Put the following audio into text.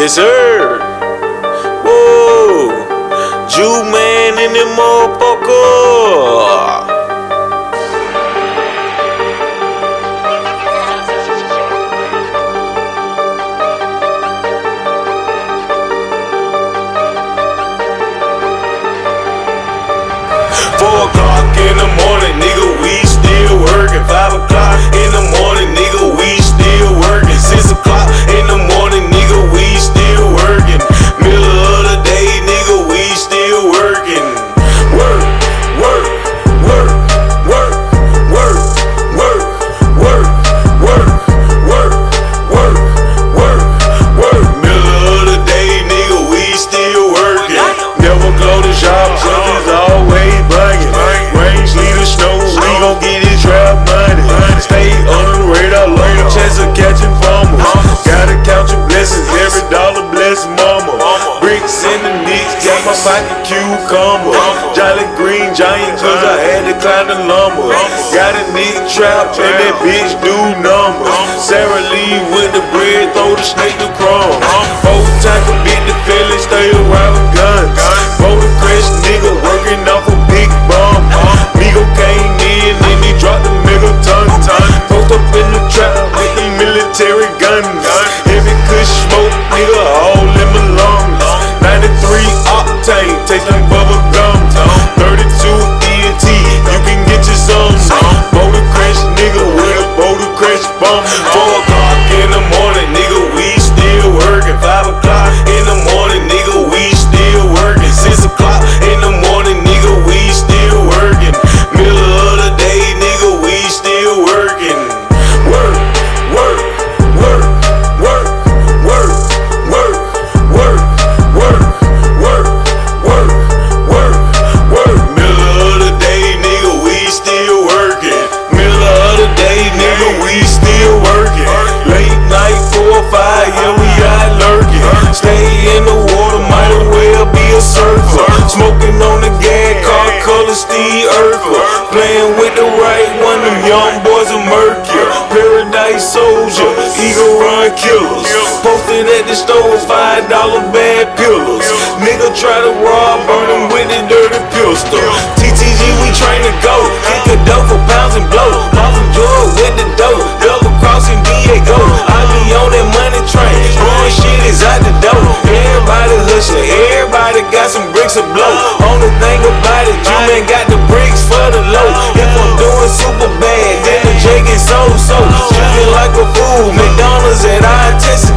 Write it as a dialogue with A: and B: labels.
A: Yes, sir. Whoa. Jew man in them motherfucker. In the morning, nigga, we still working. 5 o'clock in the morning, nigga, we still working. 6 o'clock in the morning, nigga, we still working. Middle of the day, nigga, we still working. Work, work, work, work, work, work, work, work, work, work, work, work. Middle of the day, nigga, we still working. Never close the shop, something's always bugging. Get his trap money. Stay on the radar, long chance of catching fumbles. Gotta count your blessings, every dollar bless mama. Bricks in the nicks, got my pocket cucumber. Jolly Green Giant, cause I had to climb the lumber. Got a nigga trap, and that bitch do numbers. Sarah Lee with the bread, throw the snake to crumbs. 4 times a bit the feeling, stay around with guns. Motor crash nigga, working off a big bum. Migo came in and he dropped the megaton. Post up in the trap with the military guns. Heavy kush smoke, nigga, all in my lungs. 93 octane, taste like bubble gum. 32 ENT, you can get your some. Motor crash nigga with a motor crash bum. 4 o'clock in the morning, nigga, we still working. 5 o'clock in the morning, nigga, we still working. 6 o'clock in the morning, nigga, we still working. Middle of the day, nigga, we still working. Work, work, work, work, work, work, work, work, work, work, work, work. Middle of the day, nigga, we still working. Middle of the day, nigga, we still working. Late night 4 or 5, yeah, we out lurking. Stay in the water, might as well be a surfer. Smoking on the gas, car color Steve Urkel. Playing with the right one, them young boys of Mercury. Paradise soldier, Eagle Run killers. Posted at the store, $5 bad pillars. Nigga try to rob, burn him with the dirty pistol. TTG, we train to go. Kick a dope for pounds and blow. Pop some joy with the dope. Double crossing Diego. I be on that money train. Blowing shit is out the door. Everybody hustling, everybody got some bricks to blow. Only thing about it, you man got the bricks for the low. If I'm doing super bad, then the J get so. Treating like a fool. McDonald's at our test.